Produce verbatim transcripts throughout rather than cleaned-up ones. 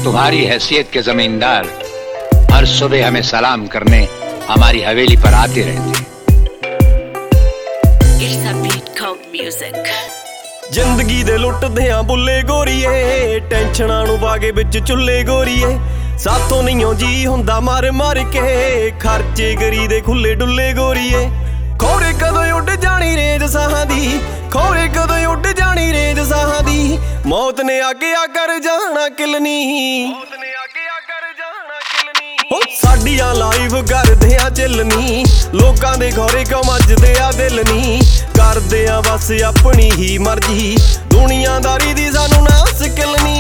तुम्हारी हैसियत के जमींदार हर सुबह हमें सलाम करने हमारी हवेली पर आते रहते। It's a beat called music। जिंदगी दे लुटदे आ बुल्ले गोरीए, टेंशनां नूं बागे विच चुल्ले गोरीए। साथों नहीं जी हुंदा मार मार के, खर्चे करी दे खुले डुल्ले गोरीए। खोरे कदों उड जानी रेंज साहां दी, खोरे कदों उड जानी रेंज साहां दी। मौत ने आगे आ कर जाना किलनी, मौत ने आगे आ कर जाना किलनी। ओ साडियां लाइव करदे आ चिलनी, लोकां दे घोरे क्यों मजदे आ दिल नी। करदे आ बस अपनी ही मर्जी, दुनियादारी दी सानू ना सिकलनी।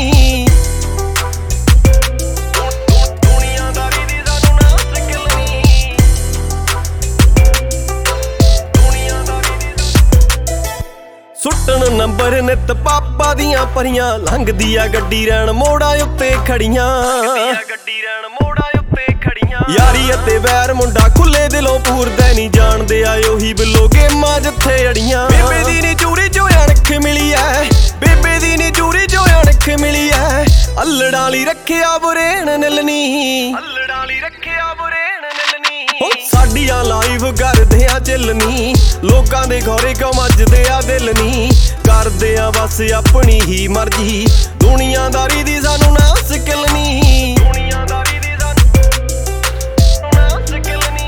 सुटन नंबर नित पापा दियां परियां, लंघदी आ गड्डी रैण मोड़ा उत्ते खड़ियां, गड्डी रैण मोड़ा उत्ते खड़ियां। यारी अते वैर मुंडा खुले दिलों पूरदा नहीं, जानदे आ ओही बिलो गेमां जिथे अड़ियां। बेबे दी नी चूरी जो अणख मिली ऐ, बेबे दी नी चूरी जो अणख मिली ऐ। अल्लड़ां ली रखिया बुरेन निलनी, अल्लड़ां ली रखिया बुरेन निलनी। ओ साडियां लाइव करदे आ चिलनी, लोकां दे घोरे क्यों मजदे आ दिल नी। करदे आ बस अपनी ही मर्जी, दुनियादारी दी सानू ना सिकलनी, दुनियादारी दी सानू ना सिकलनी,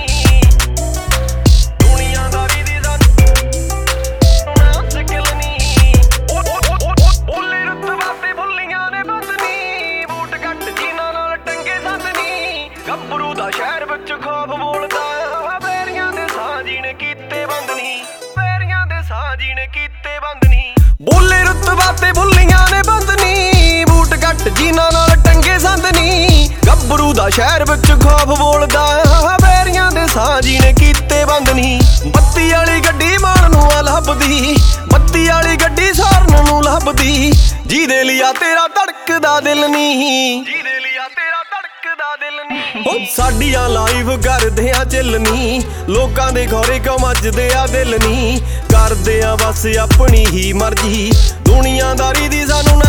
दुनियादारी दी सानू ना सिकलनी। ओ ओ ओ ओले रुतबा ते भुल्लियां ने बदनी, बूट घट जीना नाल टंगे संदनी। गब्बरू दा शहर विच खौफ बोलदा, पैरियां दे साजी ने कीते बंदनी, पैरियां दे साजी ने कीते बंदनी। बोले रुतबा ते भुल्लियां ने बंदनी, बूट घट जीना नाल टंगे संदनी। गब्बरू दा शहर विच खौफ बोलदा, पैरियां दे साजी ने कीते बंदनी। बत्ती वाली गड्डी माण नूं आ लभदी, बत्ती वाली गड्डी सारन नूं लभदी। जीदे लिया तेरा धड़कदा दिल नी, जीदे लिया तेरा धड़कदा दिल नी। ओ साडियां लाइव करदे आ चिलनी, लोकां दे घोरे क्यों मजदे आ दिल नी। करदे आ बस अपनी ही मर्जी, दुनियादारी दी सानू